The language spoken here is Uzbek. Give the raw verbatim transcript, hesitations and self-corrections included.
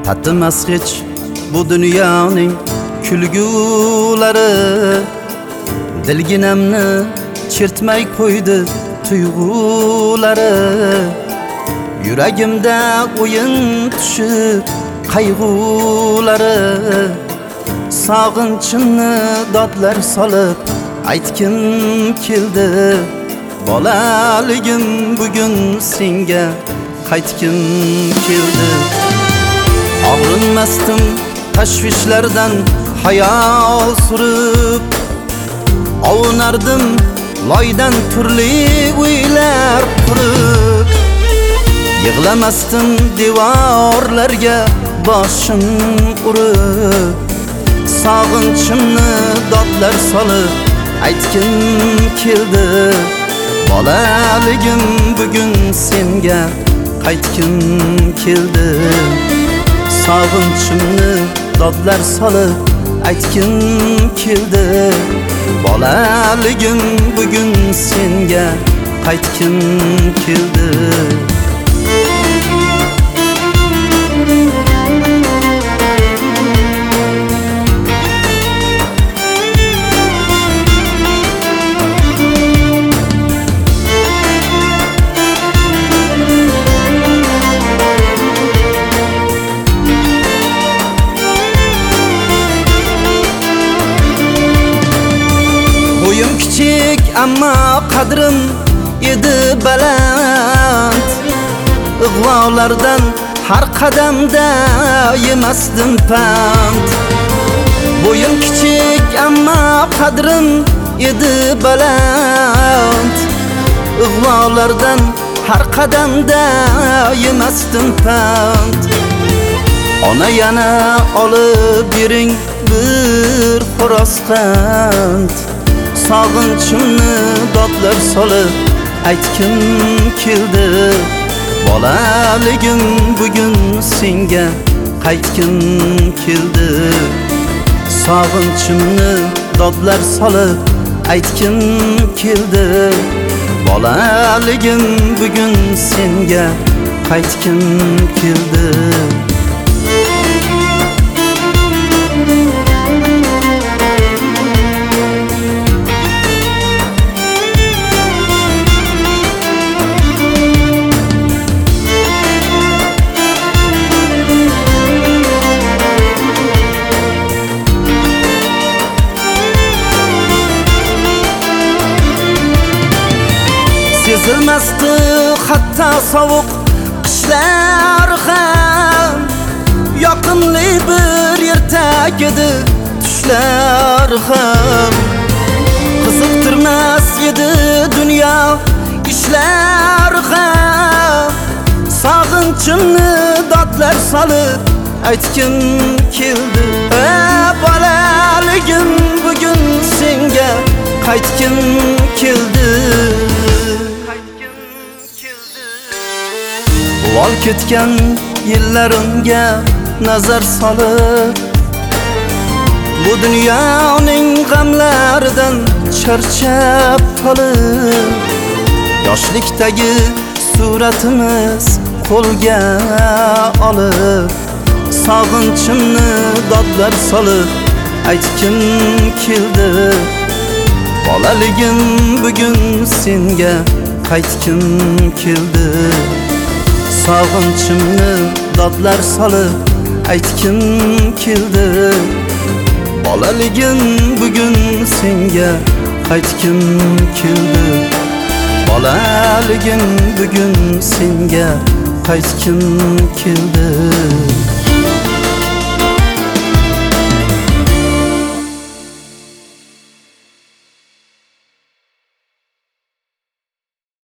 tatimas hech bu dunyoning kulgulari. Dilginamni chertmay qo'ydi tuyg'ulari. Yuragimda o'yin tushib qayg'ulari. Sog'inchimni dodlar solib aytgim keldi. Bolaligim bugun senga qaytgim keldi. Og'rinmasdim tashvishlardan hayol surib, ovunardim loydan turli uylar qurib. Yig'lamasdim devorlarga boshim urib, sog'inchimni dodlar solib aytgim keldi. Bolaligim bugun senga qaytgim keldi. Sog'inchimni dodlar solib aytgim keldi. Bolaligim bugun senga qaytgim keldi. Boyum kichik ammo qadrim edi baland. Ig'volardan har qadamda yemasdim pand. Boyum kichik ammo qadrim edi baland. Ig'volardan har qadamda yemasdim pand. Ona yana olib bering bir xo'roz qand. Sog'inchimni dodlar solib aytgim keldi. Bolaligim bugun senga qaytgim keldi. Sog'inchimni dodlar solib aytgim keldi. Bolaligim bugun senga qaytgim keldi. Sezilmasdi hatta sovuq qishlar ham. Yoqimli bir ertak edi tushlar ham. Qiziqtirmas edi dunyo ishlar ham. Sog'inchimni dodlar solib aytgim keldi. Bolaligim bugun senga qaytgim keldi. Ol ketgan yillarimga nazar solib, bu dunyoning g'amlaridan charchab qolib, yoshlikdagi suratimiz qo'lga olib, sog'inchimni dodlar solib aytgim keldi. Bolaligim bugun senga qaytgim keldi. Sog'inchimni dodlar solib aytgim keldi. Bolaligim bugun senga qaytgim keldi. Bolaligim bugun senga qaytgim keldi.